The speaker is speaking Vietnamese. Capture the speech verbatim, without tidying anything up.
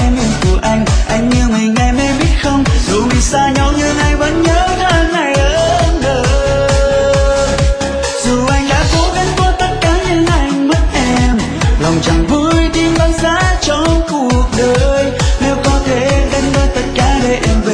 em yêu của anh. Anh yêu mình em em biết không, dù mình xa nhau nhưng anh vẫn nhớ tháng ngày ấm đời. Dù anh đã cố gắng qua tất cả nhưng anh mất em, lòng chẳng vui tim băng giá trong cuộc đời. Nếu có thể đánh mất tất cả để em về